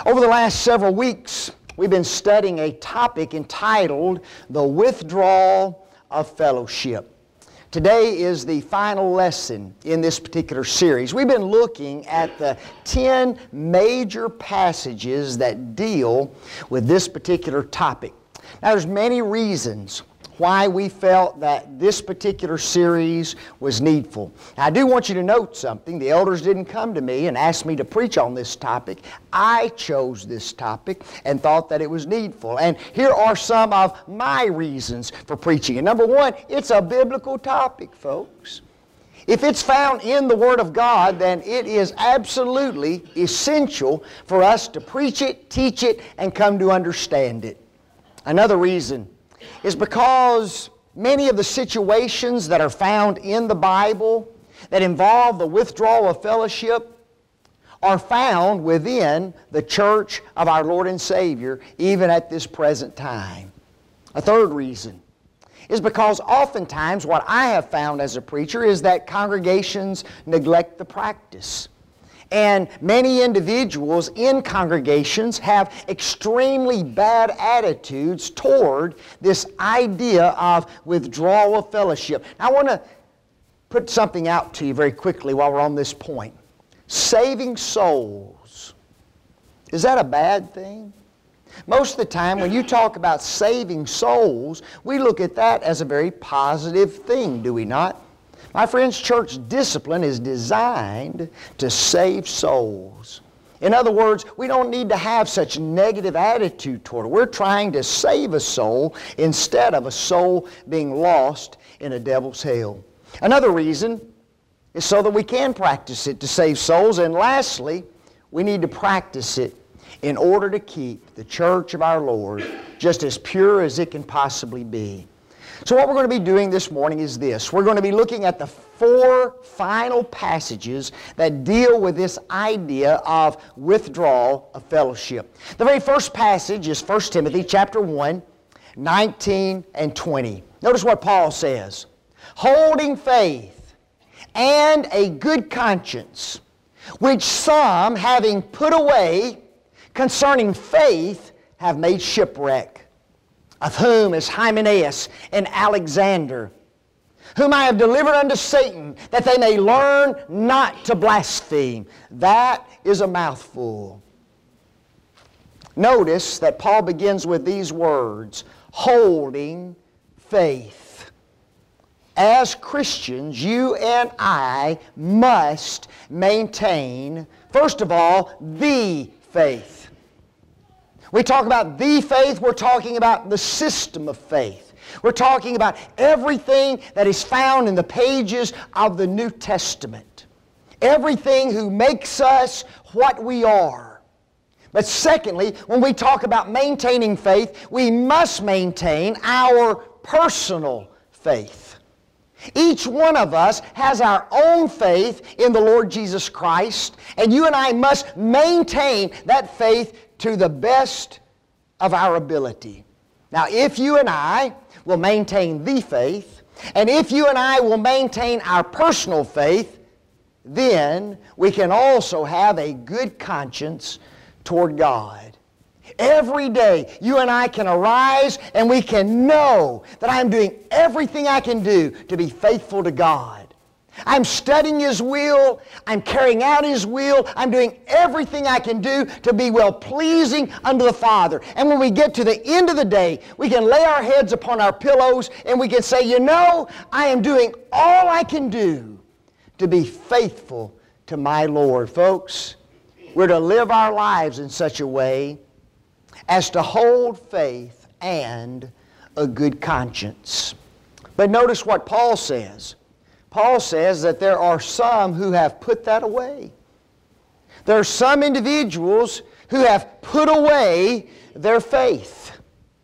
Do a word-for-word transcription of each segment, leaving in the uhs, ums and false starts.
Over the last several weeks, we've been studying a topic entitled The Withdrawal of Fellowship. Today is the final lesson in this particular series. We've been looking at the ten major passages that deal with this particular topic. Now, there's many reasons why we felt that this particular series was needful. Now, I do want you to note something. The elders didn't come to me and ask me to preach on this topic. I chose this topic and thought that it was needful. And here are some of my reasons for preaching it. Number one, it's a biblical topic, folks. If it's found in the Word of God, then it is absolutely essential for us to preach it, teach it, and come to understand it. Another reason is because many of the situations that are found in the Bible that involve the withdrawal of fellowship are found within the church of our Lord and Savior, even at this present time. A third reason is because oftentimes what I have found as a preacher is that congregations neglect the practice. And many individuals in congregations have extremely bad attitudes toward this idea of withdrawal of fellowship. Now, I want to put something out to you very quickly while we're on this point. Saving souls. Is that a bad thing? Most of the time when you talk about saving souls, we look at that as a very positive thing, do we not? My friends, church discipline is designed to save souls. In other words, we don't need to have such negative attitude toward it. We're trying to save a soul instead of a soul being lost in a devil's hell. Another reason is so that we can practice it to save souls. And lastly, we need to practice it in order to keep the church of our Lord just as pure as it can possibly be. So what we're going to be doing this morning is this. We're going to be looking at the four final passages that deal with this idea of withdrawal of fellowship. The very first passage is First Timothy chapter one, nineteen and twenty. Notice what Paul says. Holding faith and a good conscience, which some, having put away concerning faith, have made shipwreck. Of whom is Hymenaeus and Alexander, whom I have delivered unto Satan, that they may learn not to blaspheme. That is a mouthful. Notice that Paul begins with these words, holding faith. As Christians, you and I must maintain, first of all, the faith. We talk about the faith, we're talking about the system of faith. We're talking about everything that is found in the pages of the New Testament. Everything who makes us what we are. But secondly, when we talk about maintaining faith, we must maintain our personal faith. Each one of us has our own faith in the Lord Jesus Christ, and you and I must maintain that faith to the best of our ability. Now, if you and I will maintain the faith, and if you and I will maintain our personal faith, then we can also have a good conscience toward God. Every day, you and I can arise and we can know that I'm doing everything I can do to be faithful to God. I'm studying His will, I'm carrying out His will, I'm doing everything I can do to be well-pleasing unto the Father. And when we get to the end of the day, we can lay our heads upon our pillows and we can say, you know, I am doing all I can do to be faithful to my Lord. Folks, we're to live our lives in such a way as to hold faith and a good conscience. But notice what Paul says. Paul says that there are some who have put that away. There are some individuals who have put away their faith.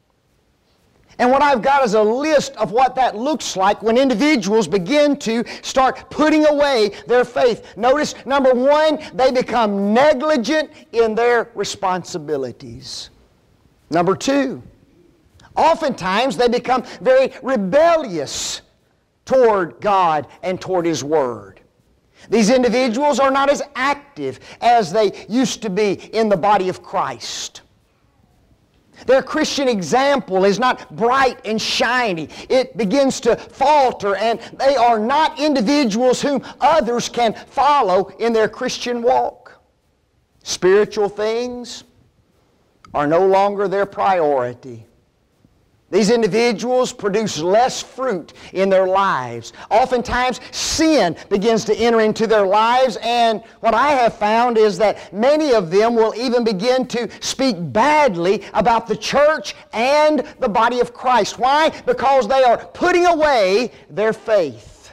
And what I've got is a list of what that looks like when individuals begin to start putting away their faith. Notice, number one, they become negligent in their responsibilities. Number two, oftentimes they become very rebellious toward God and toward His Word. These individuals are not as active as they used to be in the body of Christ. Their Christian example is not bright and shiny. It begins to falter, and they are not individuals whom others can follow in their Christian walk. Spiritual things are no longer their priority. These individuals produce less fruit in their lives. Oftentimes, sin begins to enter into their lives, and what I have found is that many of them will even begin to speak badly about the church and the body of Christ. Why? Because they are putting away their faith.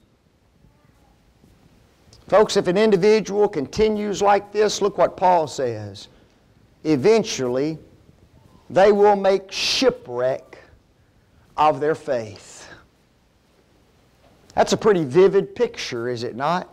Folks, if an individual continues like this, look what Paul says. Eventually, they will make shipwreck of their faith. That's a pretty vivid picture, is it not?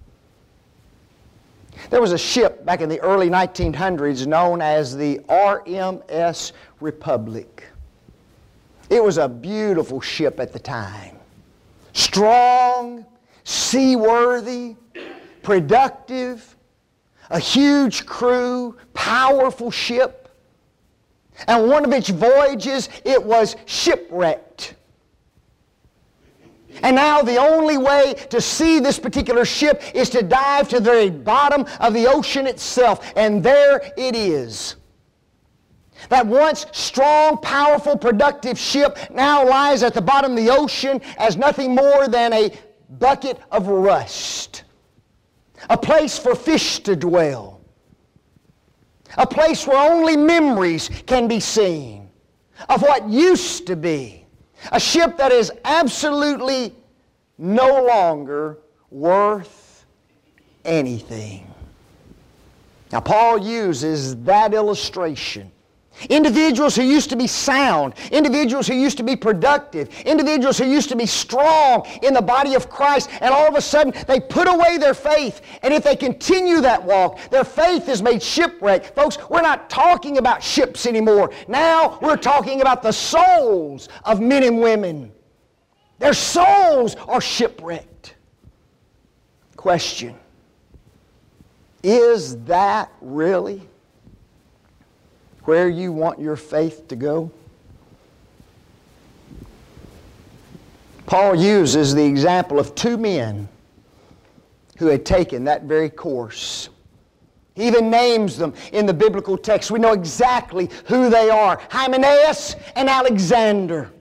There was a ship back in the early nineteen hundreds known as the R M S Republic. It was a beautiful ship at the time. Strong, seaworthy, productive, a huge crew, powerful ship. And one of its voyages, it was shipwrecked. And now the only way to see this particular ship is to dive to the very bottom of the ocean itself. And there it is. That once strong, powerful, productive ship now lies at the bottom of the ocean as nothing more than a bucket of rust. A place for fish to dwell. A place where only memories can be seen of what used to be. A ship that is absolutely no longer worth anything. Now, Paul uses that illustration. Individuals who used to be sound, individuals who used to be productive, individuals who used to be strong in the body of Christ, and all of a sudden they put away their faith. And if they continue that walk, their faith is made shipwreck. Folks, we're not talking about ships anymore. Now we're talking about the souls of men and women. Their souls are shipwrecked. Question: is that really where you want your faith to go? Paul uses the example of two men who had taken that very course. He even names them in the biblical text. We know exactly who they are: Hymenaeus and Alexander.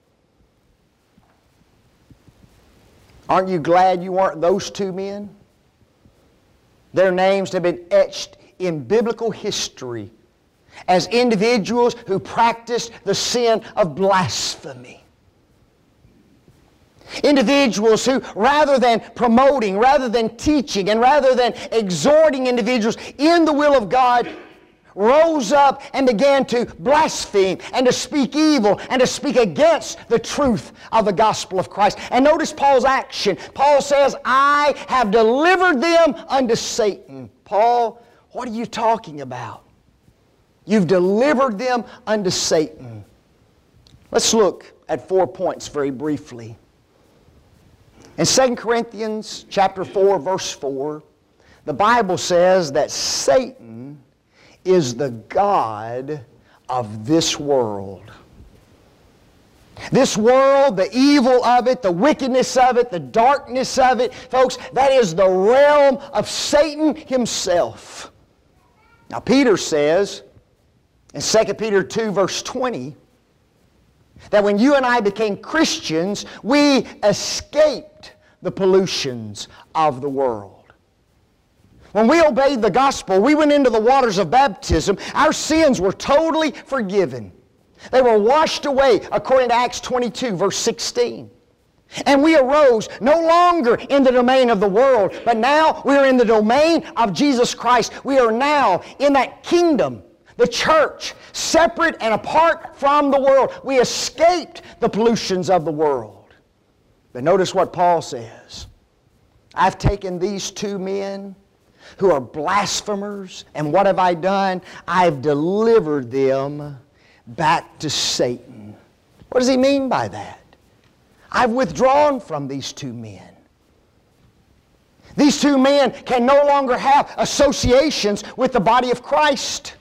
Aren't you glad you weren't those two men? Their names have been etched in biblical history as individuals who practiced the sin of blasphemy. Individuals who, rather than promoting, rather than teaching, and rather than exhorting individuals in the will of God, rose up and began to blaspheme and to speak evil and to speak against the truth of the gospel of Christ. And notice Paul's action. Paul says, I have delivered them unto Satan. Paul, what are you talking about? You've delivered them unto Satan. Let's look at four points very briefly. In Second Corinthians chapter four, verse four, the Bible says that Satan is the god of this world. This world, the evil of it, the wickedness of it, the darkness of it, folks, that is the realm of Satan himself. Now Peter says in Second Peter two, verse twenty, that when you and I became Christians, we escaped the pollutions of the world. When we obeyed the gospel, we went into the waters of baptism, our sins were totally forgiven. They were washed away, according to Acts twenty-two, verse sixteen. And we arose no longer in the domain of the world, but now we are in the domain of Jesus Christ. We are now in that kingdom, the church, separate and apart from the world. We escaped the pollutions of the world. But notice what Paul says. I've taken these two men who are blasphemers, and what have I done? I've delivered them back to Satan. What does he mean by that? I've withdrawn from these two men. These two men can no longer have associations with the body of Christ.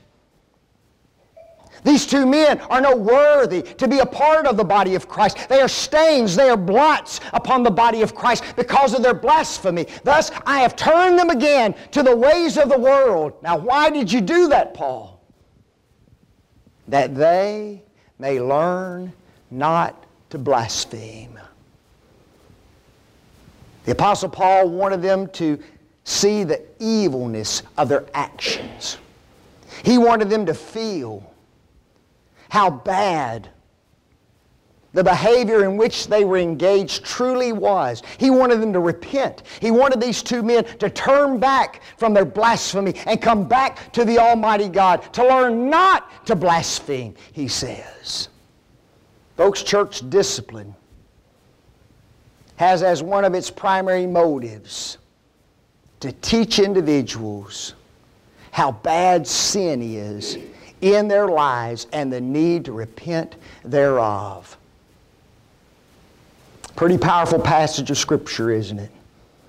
These two men are no worthy to be a part of the body of Christ. They are stains, they are blots upon the body of Christ because of their blasphemy. Thus, I have turned them again to the ways of the world. Now, why did you do that, Paul? That they may learn not to blaspheme. The Apostle Paul wanted them to see the evilness of their actions. He wanted them to feel how bad the behavior in which they were engaged truly was. He wanted them to repent. He wanted these two men to turn back from their blasphemy and come back to the Almighty God, to learn not to blaspheme, he says. Folks, church discipline has as one of its primary motives to teach individuals how bad sin is in their lives and the need to repent thereof. Pretty powerful passage of Scripture, isn't it?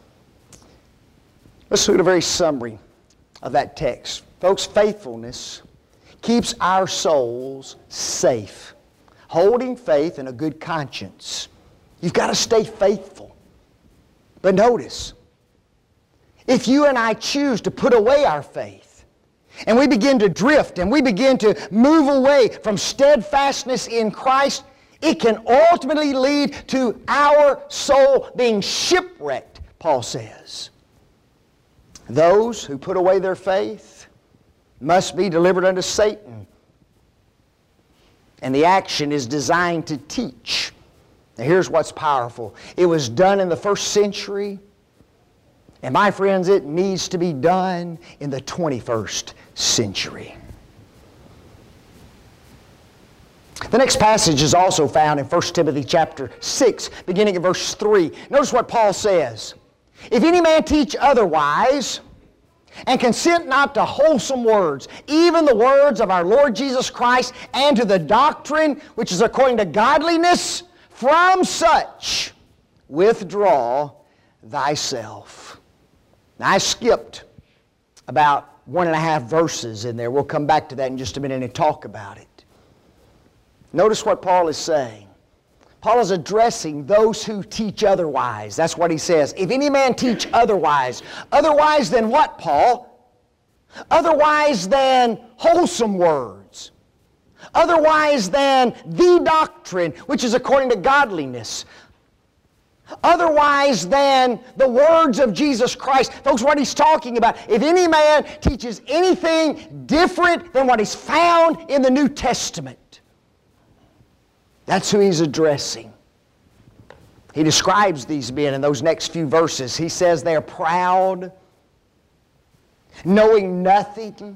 Let's look at a very summary of that text. Folks, faithfulness keeps our souls safe. Holding faith and a good conscience. You've got to stay faithful. But notice, if you and I choose to put away our faith, and we begin to drift, and we begin to move away from steadfastness in Christ, it can ultimately lead to our soul being shipwrecked, Paul says. Those who put away their faith must be delivered unto Satan. And the action is designed to teach. Now here's what's powerful. It was done in the first century. And my friends, it needs to be done in the twenty-first century. The next passage is also found in First Timothy chapter six, beginning at verse three. Notice what Paul says. If any man teach otherwise, and consent not to wholesome words, even the words of our Lord Jesus Christ, and to the doctrine which is according to godliness, from such withdraw thyself. Now, I skipped about one and a half verses in there. We'll come back to that in just a minute and talk about it. Notice what Paul is saying. Paul is addressing those who teach otherwise. That's what he says. If any man teach otherwise. Otherwise than what, Paul? Otherwise than wholesome words. Otherwise than the doctrine, which is according to godliness. Otherwise than the words of Jesus Christ. Folks, what he's talking about, if any man teaches anything different than what is found in the New Testament, that's who he's addressing. He describes these men in those next few verses. He says they're proud, knowing nothing,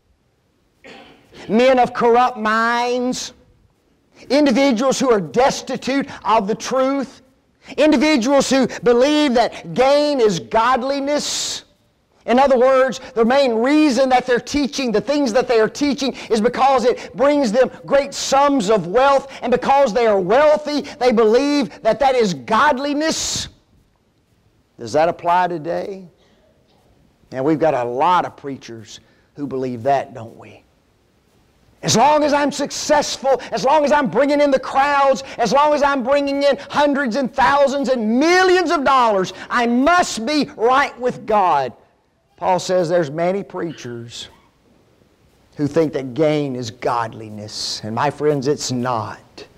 men of corrupt minds, individuals who are destitute of the truth, individuals who believe that gain is godliness. In other words, the main reason that they're teaching the things that they are teaching is because it brings them great sums of wealth, and because they are wealthy, they believe that that is godliness. Does that apply today? And we've got a lot of preachers who believe that, don't we? As long as I'm successful, as long as I'm bringing in the crowds, as long as I'm bringing in hundreds and thousands and millions of dollars, I must be right with God. Paul says there's many preachers who think that gain is godliness. And my friends, it's not.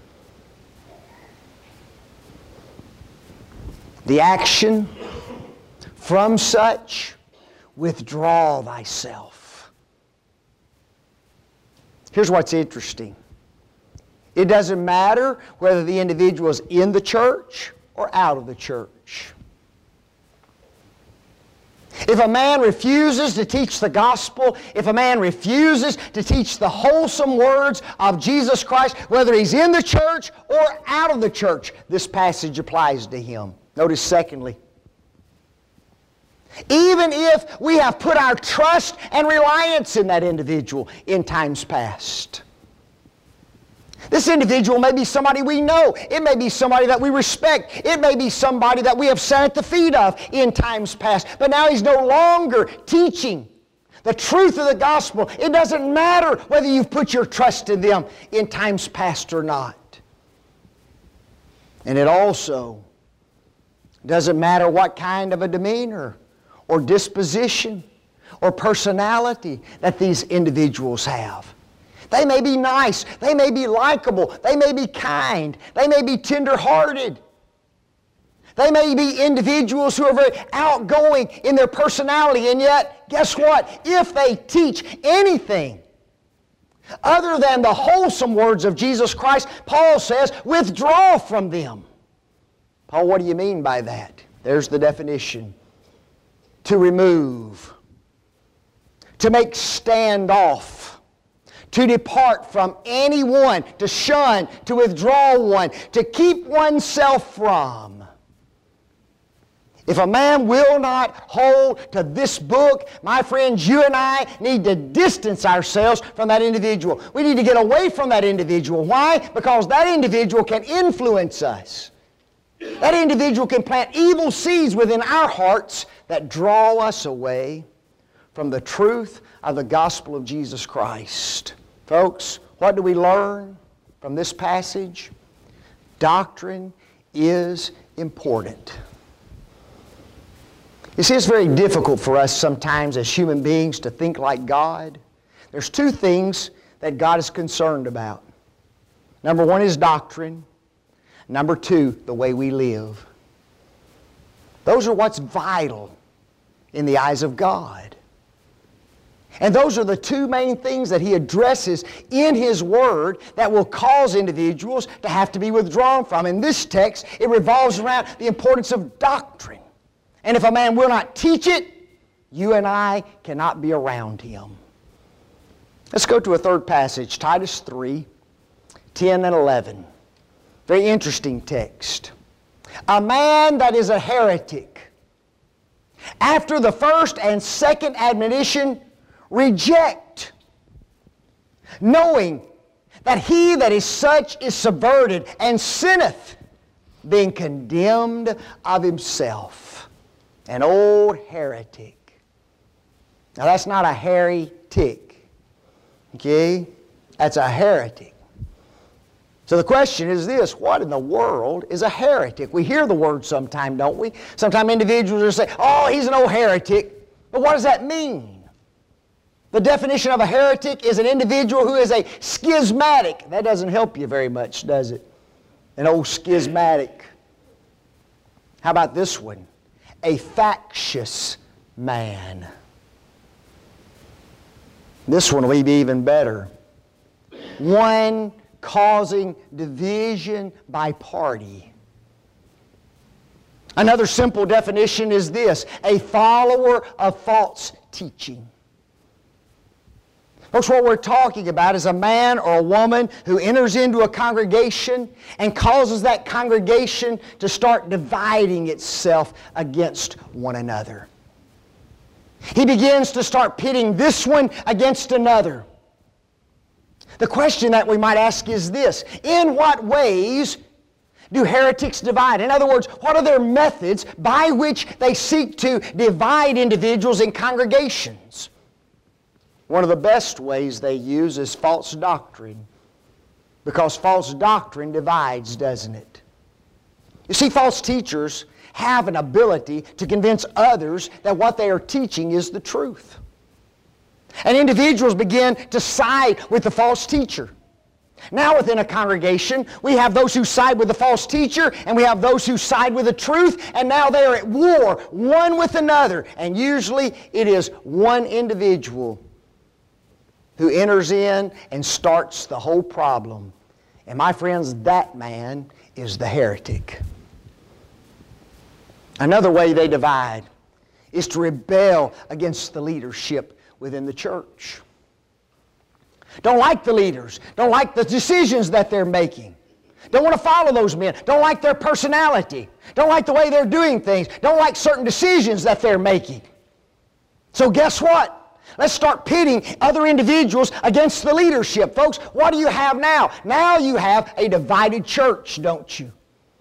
The action, from such, withdraw thyself. Here's what's interesting. It doesn't matter whether the individual is in the church or out of the church. If a man refuses to teach the gospel, if a man refuses to teach the wholesome words of Jesus Christ, whether he's in the church or out of the church, this passage applies to him. Notice secondly, even if we have put our trust and reliance in that individual in times past. This individual may be somebody we know. It may be somebody that we respect. It may be somebody that we have sat at the feet of in times past. But now he's no longer teaching the truth of the gospel. It doesn't matter whether you've put your trust in them in times past or not. And it also doesn't matter what kind of a demeanor or disposition or personality that these individuals have. They may be nice. They may be likable. They may be kind. They may be tender-hearted. They may be individuals who are very outgoing in their personality, and yet, guess what? If they teach anything other than the wholesome words of Jesus Christ, Paul says, withdraw from them. Paul, what do you mean by that? There's the definition. To remove. To make standoff. To depart from anyone, to shun, to withdraw one, to keep oneself from. If a man will not hold to this book, my friends, you and I need to distance ourselves from that individual. We need to get away from that individual. Why? Because that individual can influence us. That individual can plant evil seeds within our hearts that draw us away from the truth of the gospel of Jesus Christ. Folks, what do we learn from this passage? Doctrine is important. You see, it's very difficult for us sometimes as human beings to think like God. There's two things that God is concerned about. Number one is doctrine. Number two, the way we live. Those are what's vital in the eyes of God. And those are the two main things that He addresses in His Word that will cause individuals to have to be withdrawn from. In this text, it revolves around the importance of doctrine. And if a man will not teach it, you and I cannot be around him. Let's go to a third passage, Titus three, ten and eleven. Very interesting text. A man that is a heretic, after the first and second admonition, reject, knowing that he that is such is subverted and sinneth, being condemned of himself. An old heretic. Now that's not a hairy tick. Okay? That's a heretic. So the question is this: what in the world is a heretic? We hear the word sometime, don't we? Sometimes individuals will say, oh, he's an old heretic. But what does that mean? The definition of a heretic is an individual who is a schismatic. That doesn't help you very much, does it? An old schismatic. How about this one? A factious man. This one will be even better. One causing division by party. Another simple definition is this: a follower of false teaching. Folks, what we're talking about is a man or a woman who enters into a congregation and causes that congregation to start dividing itself against one another. He begins to start pitting this one against another. The question that we might ask is this: in what ways do heretics divide? In other words, what are their methods by which they seek to divide individuals in congregations? One of the best ways they use is false doctrine, because false doctrine divides, doesn't it? You see, false teachers have an ability to convince others that what they are teaching is the truth. And individuals begin to side with the false teacher. Now within a congregation, we have those who side with the false teacher, and we have those who side with the truth, and now they are at war one with another. And usually it is one individual who enters in and starts the whole problem. And my friends, that man is the heretic. Another way they divide is to rebel against the leadership within the church. Don't like the leaders. Don't like the decisions that they're making. Don't want to follow those men. Don't like their personality. Don't like the way they're doing things. Don't like certain decisions that they're making. So guess what? Let's start pitting other individuals against the leadership. Folks, what do you have now? Now you have a divided church, don't you?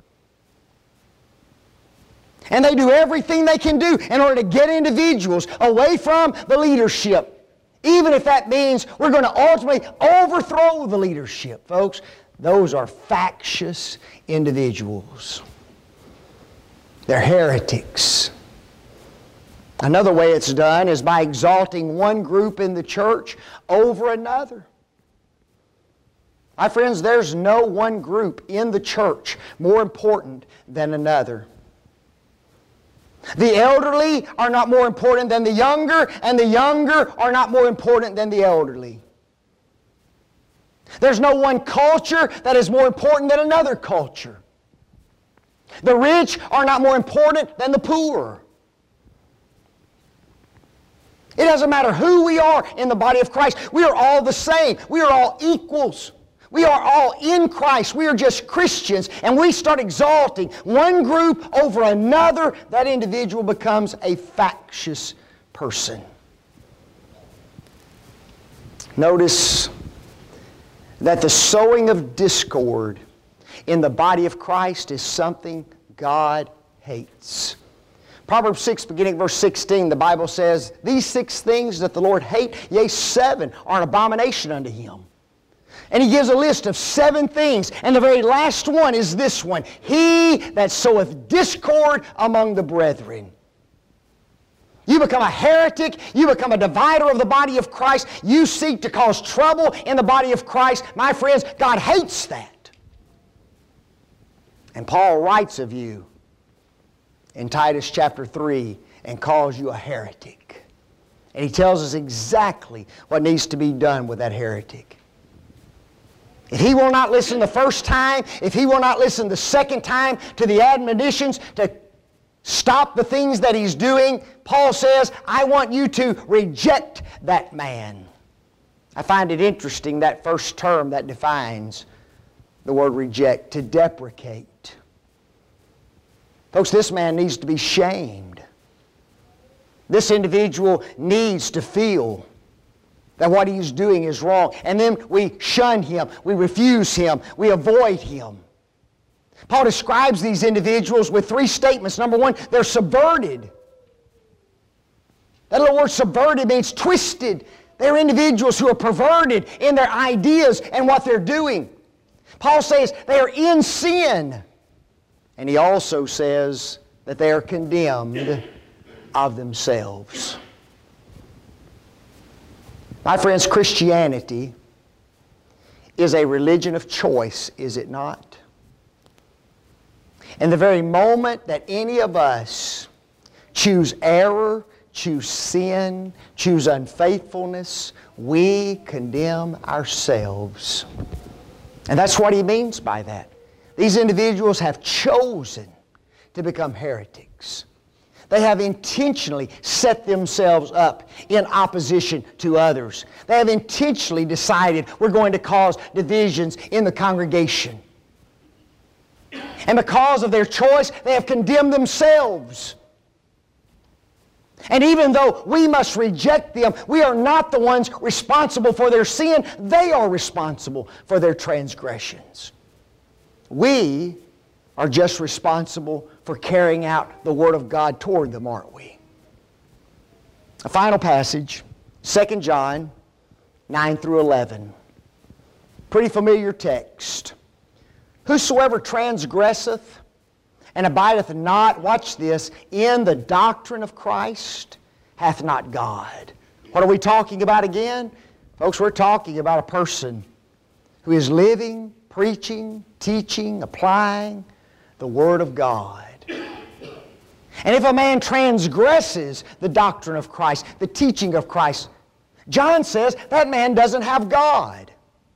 And they do everything they can do in order to get individuals away from the leadership, even if that means we're going to ultimately overthrow the leadership. Folks, those are factious individuals. They're heretics. Another way it's done is by exalting one group in the church over another. My friends, there's no one group in the church more important than another. The elderly are not more important than the younger, and the younger are not more important than the elderly. There's no one culture that is more important than another culture. The rich are not more important than the poor. It doesn't matter who we are in the body of Christ. We are all the same. We are all equals. We are all in Christ. We are just Christians. And we start exalting one group over another, that individual becomes a factious person. Notice that the sowing of discord in the body of Christ is something God hates. Proverbs six, beginning verse sixteen, the Bible says, "These six things that the Lord hate, yea, seven, are an abomination unto Him." And He gives a list of seven things, and the very last one is this one: "He that soweth discord among the brethren." You become a heretic, you become a divider of the body of Christ, you seek to cause trouble in the body of Christ. My friends, God hates that. And Paul writes of you in Titus chapter three and calls you a heretic. And he tells us exactly what needs to be done with that heretic. If he will not listen the first time, if he will not listen the second time to the admonitions to stop the things that he's doing, Paul says, I want you to reject that man. I find it interesting, that first term that defines the word reject, to deprecate. Folks, this man needs to be shamed. This individual needs to feel that what he's doing is wrong. And then we shun him, we refuse him, we avoid him. Paul describes these individuals with three statements. Number one, they're subverted. That little word subverted means twisted. They're individuals who are perverted in their ideas and what they're doing. Paul says they are in sin. And he also says that they are condemned of themselves. My friends, Christianity is a religion of choice, is it not? In the very moment that any of us choose error, choose sin, choose unfaithfulness, we condemn ourselves. And that's what he means by that. These individuals have chosen to become heretics. They have intentionally set themselves up in opposition to others. They have intentionally decided we're going to cause divisions in the congregation. And because of their choice, they have condemned themselves. And even though we must reject them, we are not the ones responsible for their sin. They are responsible for their transgressions. We are just responsible for carrying out the Word of God toward them, aren't we? A final passage, Second John nine through eleven. Pretty familiar text. Whosoever transgresseth and abideth not, watch this, in the doctrine of Christ, hath not God. What are we talking about again? Folks, we're talking about a person who is living, preaching, teaching, applying the Word of God. And if a man transgresses the doctrine of Christ, the teaching of Christ, John says that man doesn't have God.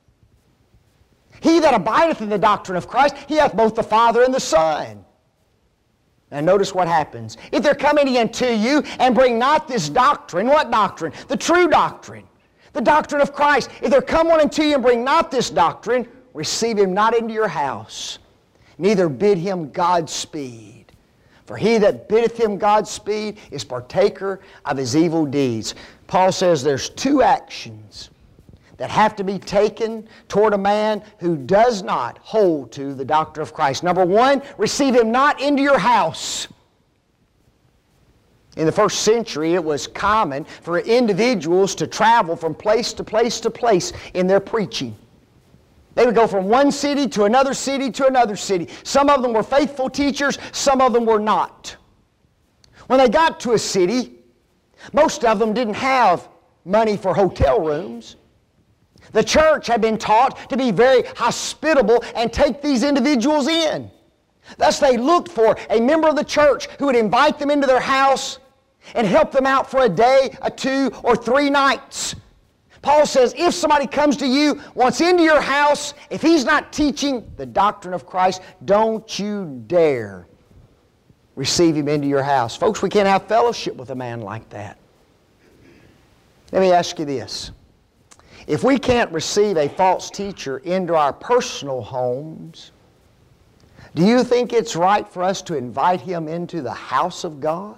He that abideth in the doctrine of Christ, he hath both the Father and the Son. Now notice what happens. If there come any unto you and bring not this doctrine, what doctrine? The true doctrine. The doctrine of Christ. If there come one unto you and bring not this doctrine, receive him not into your house, neither bid him Godspeed. For he that biddeth him Godspeed is partaker of his evil deeds. Paul says there's two actions that have to be taken toward a man who does not hold to the doctrine of Christ. Number one, receive him not into your house. In the first century, it was common for individuals to travel from place to place to place in their preaching. They would go from one city to another city to another city. Some of them were faithful teachers, some of them were not. When they got to a city, most of them didn't have money for hotel rooms. The church had been taught to be very hospitable and take these individuals in. Thus they looked for a member of the church who would invite them into their house and help them out for a day, a two, or three nights. Paul says, if somebody comes to you, wants into your house, if he's not teaching the doctrine of Christ, don't you dare receive him into your house. Folks, we can't have fellowship with a man like that. Let me ask you this. If we can't receive a false teacher into our personal homes, do you think it's right for us to invite him into the house of God?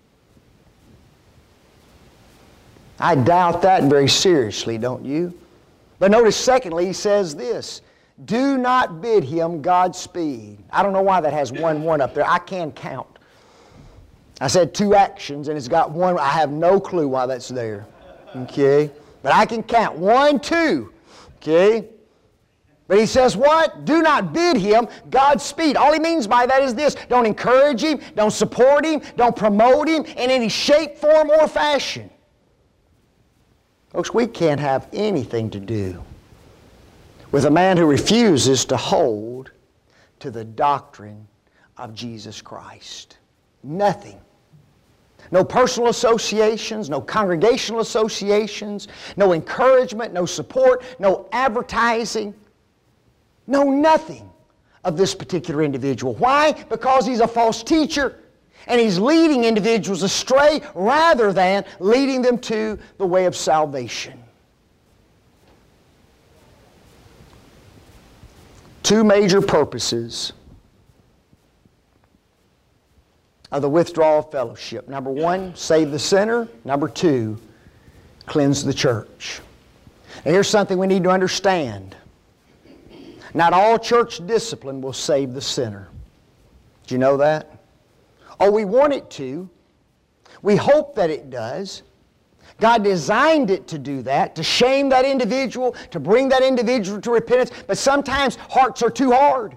I doubt that very seriously, don't you? But notice secondly, he says this, do not bid him Godspeed. I don't know why that has one one up there. I can't count. I said two actions and it's got one. I have no clue why that's there. Okay? But I can count. One, two. Okay? But he says what? Do not bid him Godspeed. All he means by that is this. Don't encourage him. Don't support him. Don't promote him in any shape, form, or fashion. Folks, we can't have anything to do with a man who refuses to hold to the doctrine of Jesus Christ. Nothing. No personal associations, no congregational associations, no encouragement, no support, no advertising, no nothing of this particular individual. Why? Because he's a false teacher and he's leading individuals astray rather than leading them to the way of salvation. Two major purposes of the withdrawal of fellowship. Number one, save the sinner. Number two, cleanse the church. Now here's something we need to understand. Not all church discipline will save the sinner. Did you know that? Oh, we want it to. We hope that it does. God designed it to do that, to shame that individual, to bring that individual to repentance, but sometimes hearts are too hard.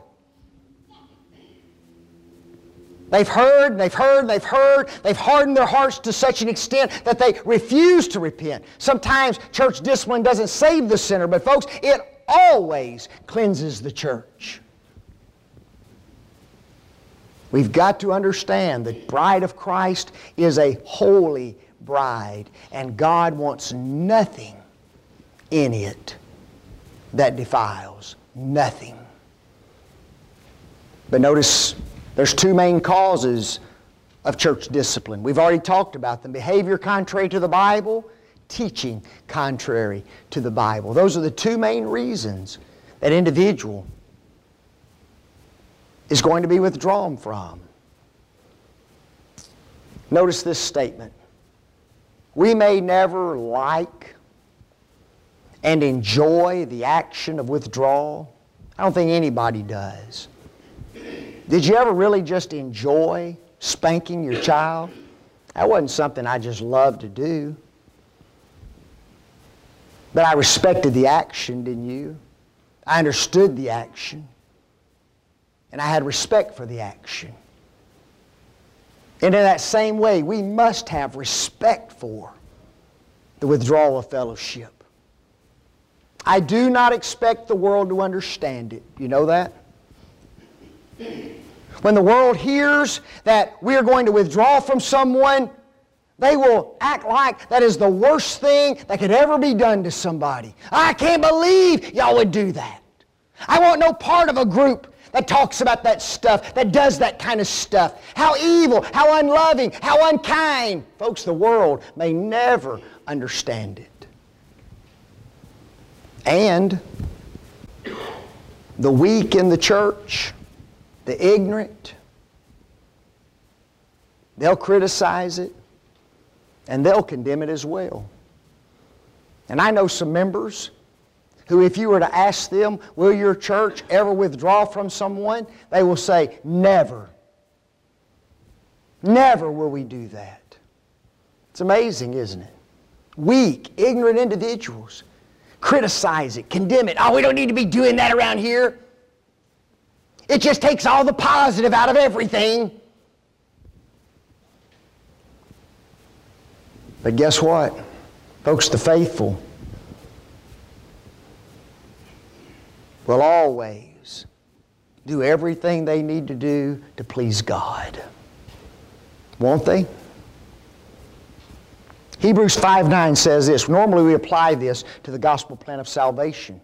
They've heard, they've heard, they've heard, they've hardened their hearts to such an extent that they refuse to repent. Sometimes church discipline doesn't save the sinner, but folks, it always cleanses the church. We've got to understand the bride of Christ is a holy bride, and God wants nothing in it that defiles. Nothing. But notice, there's two main causes of church discipline. We've already talked about them. Behavior contrary to the Bible, teaching contrary to the Bible. Those are the two main reasons that individual is going to be withdrawn from. Notice this statement. We may never like and enjoy the action of withdrawal. I don't think anybody does. Did you ever really just enjoy spanking your child? That wasn't something I just loved to do. But I respected the action, didn't you? I understood the action. And I had respect for the action. And in that same way, we must have respect for the withdrawal of fellowship. I do not expect the world to understand it. You know that? When the world hears that we are going to withdraw from someone, they will act like that is the worst thing that could ever be done to somebody. I can't believe y'all would do that. I want no part of a group that talks about that stuff, that does that kind of stuff. How evil, how unloving, how unkind. Folks, the world may never understand it. And the weak in the church, the ignorant, they'll criticize it and they'll condemn it as well. And I know some members who, if you were to ask them, will your church ever withdraw from someone? They will say, never. Never will we do that. It's amazing, isn't it? Weak, ignorant individuals criticize it, condemn it. Oh, we don't need to be doing that around here. It just takes all the positive out of everything. But guess what? Folks, the faithful will always do everything they need to do to please God. Won't they? Hebrews five nine says this. Normally we apply this to the gospel plan of salvation.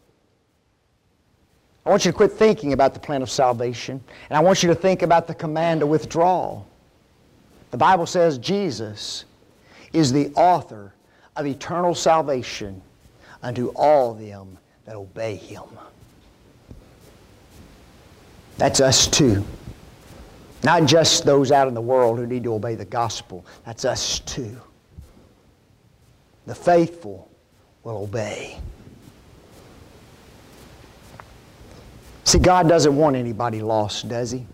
I want you to quit thinking about the plan of salvation, and I want you to think about the command to withdraw. The Bible says Jesus is the author of eternal salvation unto all them that obey Him. That's us too. Not just those out in the world who need to obey the gospel. That's us too. The faithful will obey. See, God doesn't want anybody lost, does He?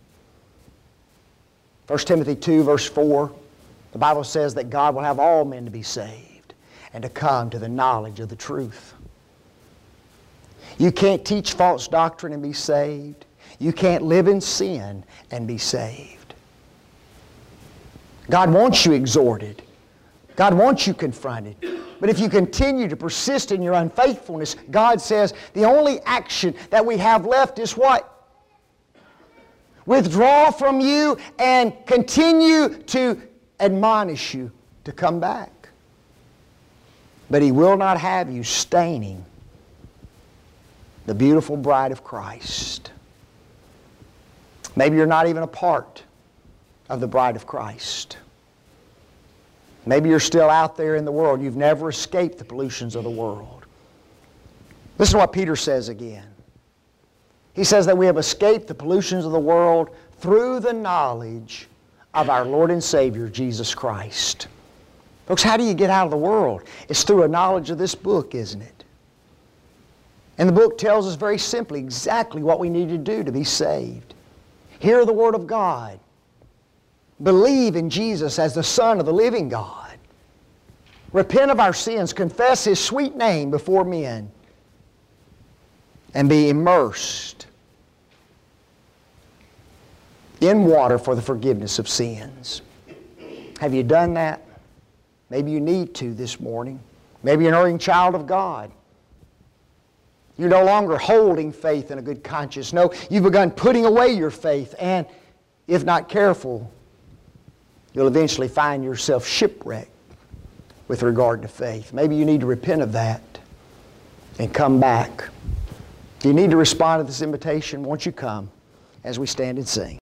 First Timothy two, verse four, the Bible says that God will have all men to be saved and to come to the knowledge of the truth. You can't teach false doctrine and be saved. You can't live in sin and be saved. God wants you exhorted. God wants you confronted. But if you continue to persist in your unfaithfulness, God says the only action that we have left is what? Withdraw from you and continue to admonish you to come back. But He will not have you staining the beautiful bride of Christ. Maybe you're not even a part of the bride of Christ. Maybe you're still out there in the world. You've never escaped the pollutions of the world. Listen to what Peter says again. He says that we have escaped the pollutions of the world through the knowledge of our Lord and Savior, Jesus Christ. Folks, how do you get out of the world? It's through a knowledge of this book, isn't it? And the book tells us very simply exactly what we need to do to be saved. Hear the Word of God. Believe in Jesus as the Son of the living God. Repent of our sins, confess His sweet name before men, and be immersed in water for the forgiveness of sins. Have you done that? Maybe you need to this morning. Maybe you're an erring child of God. You're no longer holding faith and a good conscience. No, you've begun putting away your faith, and if not careful, you'll eventually find yourself shipwrecked with regard to faith. Maybe you need to repent of that and come back. If you need to respond to this invitation, won't you come as we stand and sing?